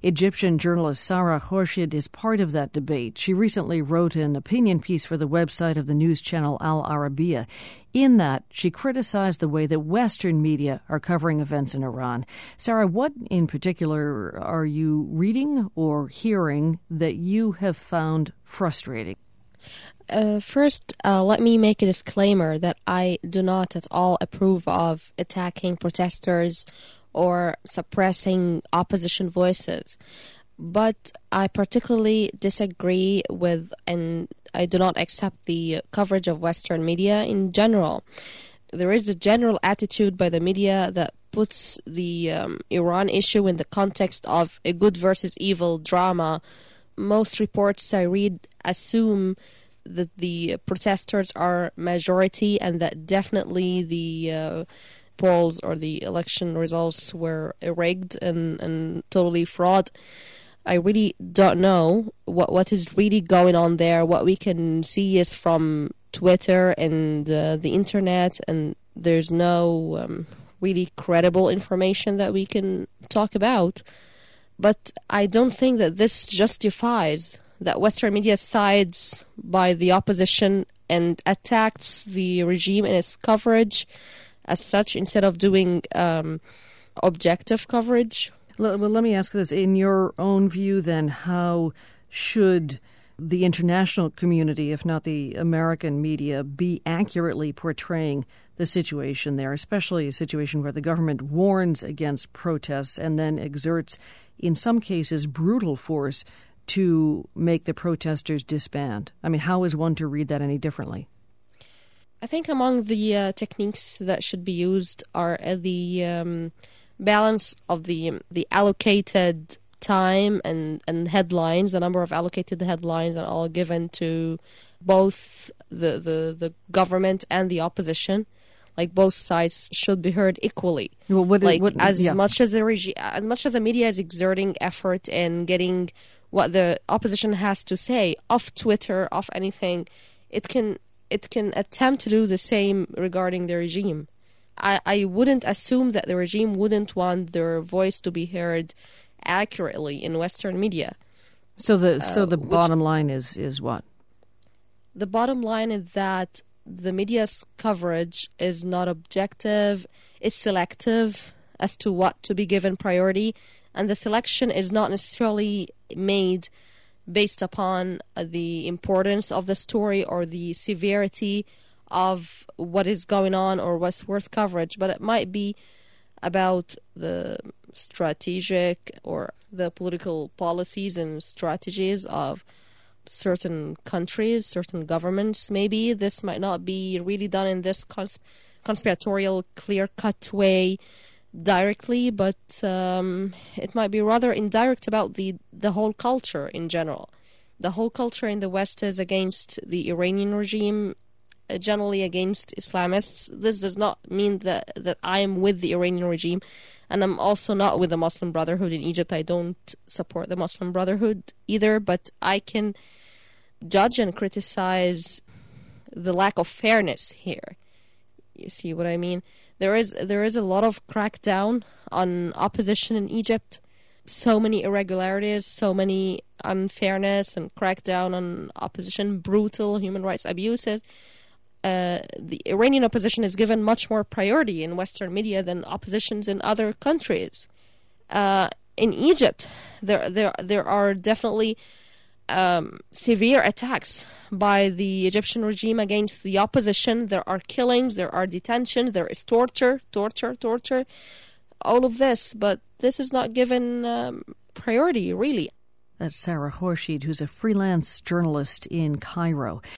Egyptian journalist Sarah Khorshid is part of that debate. She recently wrote an opinion piece for the website of the news channel Al Arabiya. In that, she criticized the way that Western media are covering events in Iran. Sarah, what in particular are you reading or hearing that you have found frustrating? First, let me make a disclaimer that I do not at all approve of attacking protesters or suppressing opposition voices. But I particularly disagree with and I do not accept the coverage of Western media in general. There is a general attitude by the media that puts the Iran issue in the context of a good versus evil drama. Most reports I read assume that the protesters are majority and that definitely the polls or the election results were rigged and totally fraud. I really don't know what is really going on there. What we can see is from Twitter and the internet, and there's no really credible information that we can talk about. But I don't think that this justifies that Western media sides by the opposition and attacks the regime in its coverage as such instead of doing objective coverage. Well, let me ask this. In your own view, then, how should the international community, if not the American media, be accurately portraying the situation there, especially a situation where the government warns against protests and then exerts, in some cases, brutal force to make the protesters disband? I mean, how is one to read that any differently? I think among the techniques that should be used are the balance of the allocated time and headlines, the number of allocated headlines are all given to both the government and the opposition. Like both sides should be heard equally. Well, much as the media is exerting effort in getting what the opposition has to say off Twitter, off anything, it can attempt to do the same regarding the regime. I wouldn't assume that the regime wouldn't want their voice to be heard accurately in Western media. So the bottom line is what? The bottom line is that the media's coverage is not objective, it's selective as to what to be given priority, and the selection is not necessarily made based upon the importance of the story or the severity of what is going on or what's worth coverage, but it might be about the strategic or the political policies and strategies of certain countries, certain governments. Maybe this might not be really done in this conspiratorial, clear-cut way directly, but it might be rather indirect about the whole culture in general. The whole culture in the West is against the Iranian regime, generally against Islamists. This does not mean that I am with the Iranian regime, and I'm also not with the Muslim Brotherhood in Egypt. I don't support the Muslim Brotherhood either, but I can judge and criticize the lack of fairness here. You see what I mean? There is a lot of crackdown on opposition in Egypt. So many irregularities, so many unfairness and crackdown on opposition, brutal human rights abuses. The Iranian opposition is given much more priority in Western media than oppositions in other countries. In Egypt, there are definitely severe attacks by the Egyptian regime against the opposition. There are killings, there are detentions, there is torture, all of this, but this is not given priority, really. That's Sarah Khorshid, who's a freelance journalist in Cairo.